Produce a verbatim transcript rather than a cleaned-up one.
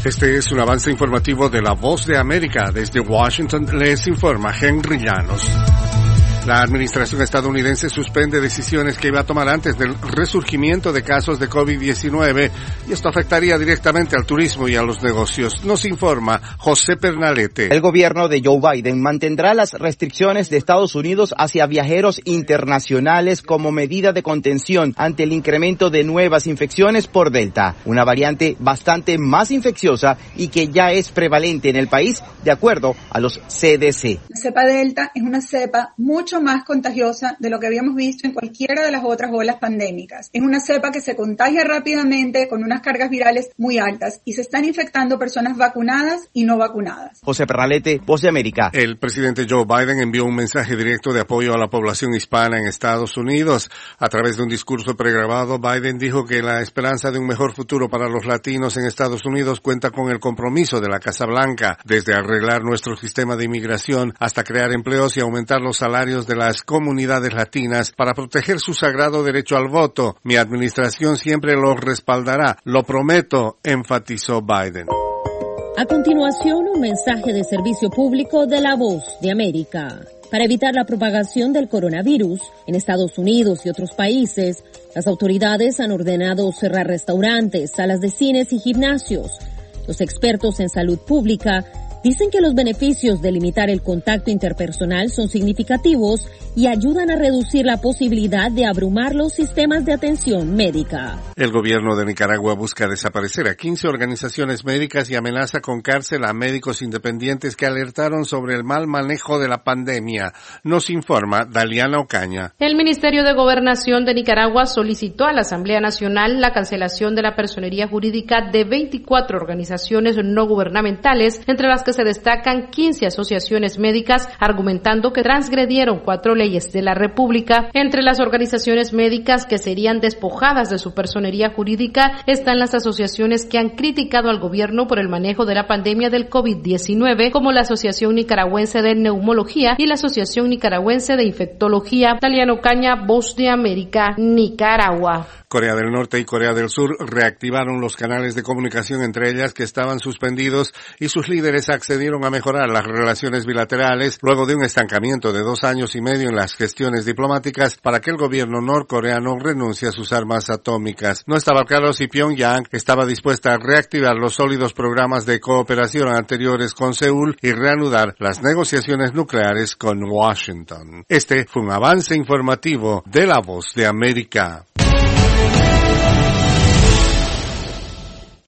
Este es un avance informativo de La Voz de América. Desde Washington les informa Henry Llanos. La administración estadounidense suspende decisiones que iba a tomar antes del resurgimiento de casos de COVID diecinueve y esto afectaría directamente al turismo y a los negocios. Nos informa José Pernalete. El gobierno de Joe Biden mantendrá las restricciones de Estados Unidos hacia viajeros internacionales como medida de contención ante el incremento de nuevas infecciones por Delta, una variante bastante más infecciosa y que ya es prevalente en el país de acuerdo a los C D C. La cepa Delta es una cepa mucho más contagiosa de lo que habíamos visto en cualquiera de las otras olas pandémicas. Es una cepa que se contagia rápidamente con unas cargas virales muy altas y se están infectando personas vacunadas y no vacunadas. José Pernalete, Voz de América. El presidente Joe Biden envió un mensaje directo de apoyo a la población hispana en Estados Unidos. A través de un discurso pregrabado, Biden dijo que la esperanza de un mejor futuro para los latinos en Estados Unidos cuenta con el compromiso de la Casa Blanca, desde arreglar nuestro sistema de inmigración hasta crear empleos y aumentar los salarios de las comunidades latinas para proteger su sagrado derecho al voto. Mi administración siempre los respaldará, lo prometo, enfatizó Biden. A continuación, un mensaje de servicio público de La Voz de América. Para evitar la propagación del coronavirus en Estados Unidos y otros países, las autoridades han ordenado cerrar restaurantes, salas de cines y gimnasios. Los expertos en salud pública dicen que los beneficios de limitar el contacto interpersonal son significativos y ayudan a reducir la posibilidad de abrumar los sistemas de atención médica. El gobierno de Nicaragua busca desaparecer a quince organizaciones médicas y amenaza con cárcel a médicos independientes que alertaron sobre el mal manejo de la pandemia. Nos informa Daliana Ocaña. El Ministerio de Gobernación de Nicaragua solicitó a la Asamblea Nacional la cancelación de la personería jurídica de veinticuatro organizaciones no gubernamentales, entre las que se destacan quince asociaciones médicas, argumentando que transgredieron cuatro leyes de la República. Entre las organizaciones médicas que serían despojadas de su personería jurídica están las asociaciones que han criticado al gobierno por el manejo de la pandemia del COVID diecinueve, como la Asociación Nicaragüense de Neumología y la Asociación Nicaragüense de Infectología. Daliana Ocaña, Voz de América, Nicaragua. Corea del Norte y Corea del Sur reactivaron los canales de comunicación entre ellas que estaban suspendidos y sus líderes accedieron a mejorar las relaciones bilaterales luego de un estancamiento de dos años y medio en las gestiones diplomáticas para que el gobierno norcoreano renuncie a sus armas atómicas. No estaba claro si Pyongyang estaba dispuesta a reactivar los sólidos programas de cooperación anteriores con Seúl y reanudar las negociaciones nucleares con Washington. Este fue un avance informativo de La Voz de América.